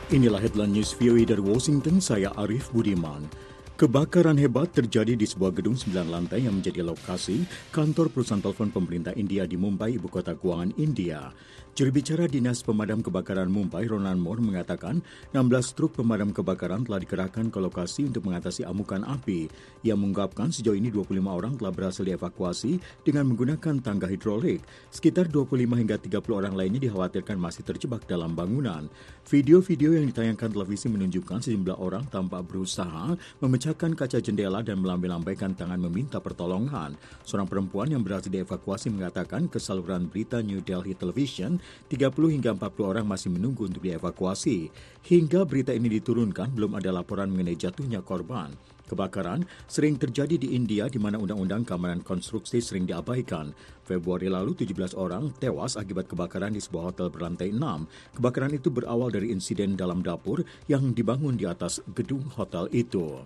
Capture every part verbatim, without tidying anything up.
Inilah headline news V O A dari Washington, saya Arif Budiman. Kebakaran hebat terjadi di sebuah gedung sembilan lantai yang menjadi lokasi kantor perusahaan telepon pemerintah India di Mumbai, ibu kota keuangan India. Juru bicara Dinas Pemadam Kebakaran Mumbai, Ronan Moore, mengatakan enam belas truk pemadam kebakaran telah dikerahkan ke lokasi untuk mengatasi amukan api. Ia mengungkapkan sejauh ini dua puluh lima orang telah berhasil dievakuasi dengan menggunakan tangga hidrolik. Sekitar dua puluh lima hingga tiga puluh orang lainnya dikhawatirkan masih terjebak dalam bangunan. Video-video yang ditayangkan televisi menunjukkan sejumlah orang tampak berusaha memecahkan kaca jendela dan melambai-lambaikan tangan meminta pertolongan. Seorang perempuan yang berhasil dievakuasi mengatakan ke saluran berita New Delhi Television, tiga puluh hingga empat puluh orang masih menunggu untuk dievakuasi. Hingga berita ini diturunkan, belum ada laporan mengenai jatuhnya korban. Kebakaran sering terjadi di India di mana undang-undang keamanan konstruksi sering diabaikan. Februari lalu, tujuh belas orang tewas akibat kebakaran di sebuah hotel berlantai enam. Kebakaran itu berawal dari insiden dalam dapur yang dibangun di atas gedung hotel itu.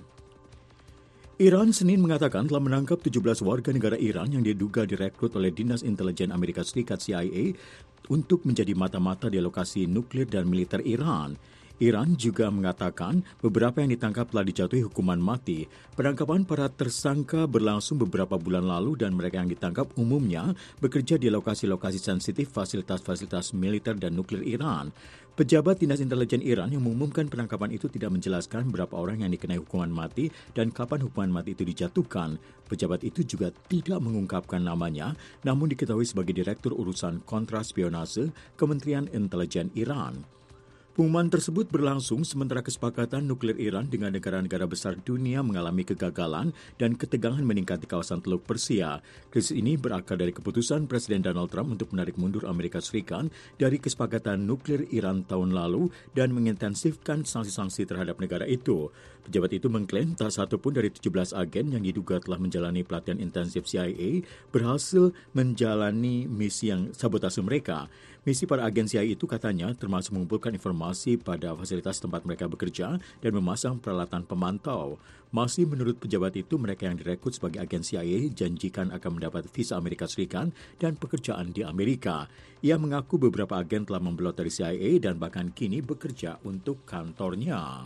Iran Senin mengatakan telah menangkap tujuh belas warga negara Iran yang diduga direkrut oleh Dinas Intelijen Amerika Serikat C I A untuk menjadi mata-mata di lokasi nuklir dan militer Iran. Iran juga mengatakan beberapa yang ditangkap telah dijatuhi hukuman mati. Penangkapan para tersangka berlangsung beberapa bulan lalu dan mereka yang ditangkap umumnya bekerja di lokasi-lokasi sensitif fasilitas-fasilitas militer dan nuklir Iran. Pejabat Dinas Intelijen Iran yang mengumumkan penangkapan itu tidak menjelaskan berapa orang yang dikenai hukuman mati dan kapan hukuman mati itu dijatuhkan. Pejabat itu juga tidak mengungkapkan namanya, namun diketahui sebagai Direktur Urusan Kontraspionase Kementerian Intelijen Iran. Pengumuman tersebut berlangsung sementara kesepakatan nuklir Iran dengan negara-negara besar dunia mengalami kegagalan dan ketegangan meningkat di kawasan Teluk Persia. Krisis ini berakar dari keputusan Presiden Donald Trump untuk menarik mundur Amerika Serikat dari kesepakatan nuklir Iran tahun lalu dan mengintensifkan sanksi-sanksi terhadap negara itu. Pejabat itu mengklaim tak satu pun dari tujuh belas agen yang diduga telah menjalani pelatihan intensif C I A berhasil menjalani misi yang sabotase mereka. Misi para agen C I A itu katanya termasuk mengumpulkan informasi pada fasilitas tempat mereka bekerja dan memasang peralatan pemantau. Masih menurut pejabat itu, mereka yang direkrut sebagai agen C I A janjikan akan mendapat visa Amerika Serikat dan pekerjaan di Amerika. Ia mengaku beberapa agen telah membelot dari C I A dan bahkan kini bekerja untuk kantornya.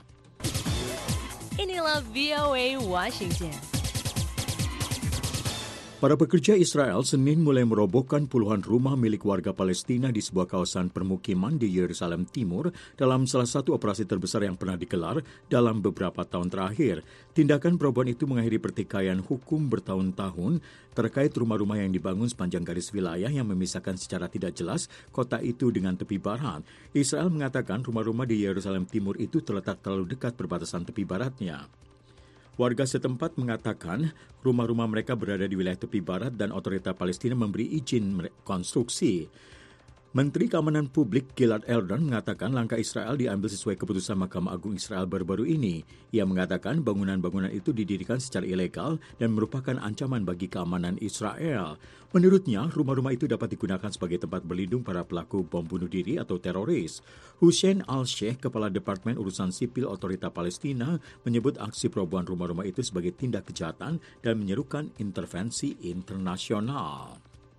Inilah V O A Washington. Para pekerja Israel Senin mulai merobohkan puluhan rumah milik warga Palestina di sebuah kawasan permukiman di Yerusalem Timur dalam salah satu operasi terbesar yang pernah digelar dalam beberapa tahun terakhir. Tindakan perobohan itu mengakhiri pertikaian hukum bertahun-tahun terkait rumah-rumah yang dibangun sepanjang garis wilayah yang memisahkan secara tidak jelas kota itu dengan tepi barat. Israel mengatakan rumah-rumah di Yerusalem Timur itu terletak terlalu dekat perbatasan tepi baratnya. Warga setempat mengatakan rumah-rumah mereka berada di wilayah tepi barat dan otoritas Palestina memberi izin konstruksi. Menteri Keamanan Publik Gilad Erdan mengatakan langkah Israel diambil sesuai keputusan Mahkamah Agung Israel baru-baru ini. Ia mengatakan bangunan-bangunan itu didirikan secara ilegal dan merupakan ancaman bagi keamanan Israel. Menurutnya, rumah-rumah itu dapat digunakan sebagai tempat berlindung para pelaku bom bunuh diri atau teroris. Hussein Al-Sheikh, Kepala Departemen Urusan Sipil Otoritas Palestina, menyebut aksi perobohan rumah-rumah itu sebagai tindak kejahatan dan menyerukan intervensi internasional.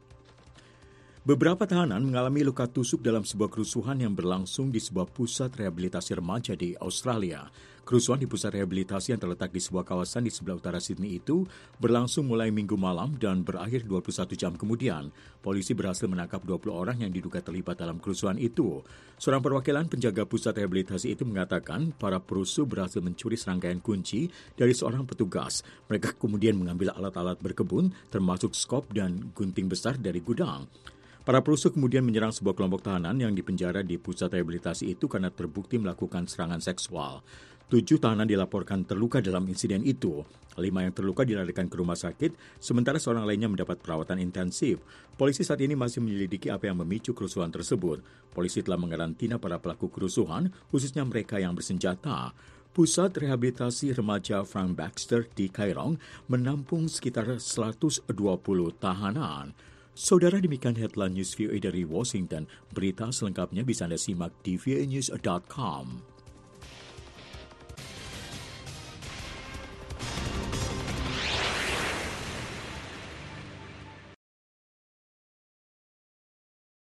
Beberapa tahanan mengalami luka tusuk dalam sebuah kerusuhan yang berlangsung di sebuah pusat rehabilitasi remaja di Australia. Kerusuhan di pusat rehabilitasi yang terletak di sebuah kawasan di sebelah utara Sydney itu berlangsung mulai Minggu malam dan berakhir dua puluh satu jam kemudian. Polisi berhasil menangkap dua puluh orang yang diduga terlibat dalam kerusuhan itu. Seorang perwakilan penjaga pusat rehabilitasi itu mengatakan para perusuh berhasil mencuri serangkaian kunci dari seorang petugas. Mereka kemudian mengambil alat-alat berkebun termasuk skop dan gunting besar dari gudang. Para perusuh kemudian menyerang sebuah kelompok tahanan yang dipenjara di pusat rehabilitasi itu karena terbukti melakukan serangan seksual. Tujuh tahanan dilaporkan terluka dalam insiden itu. Lima yang terluka dilarikan ke rumah sakit, sementara seorang lainnya mendapat perawatan intensif. Polisi saat ini masih menyelidiki apa yang memicu kerusuhan tersebut. Polisi telah mengarantina para pelaku kerusuhan, khususnya mereka yang bersenjata. Pusat Rehabilitasi Remaja Frank Baxter di Kairong menampung sekitar seratus dua puluh tahanan. Saudara, demikian headline news V O A dari Washington. Berita selengkapnya bisa Anda simak di v o a news dot com.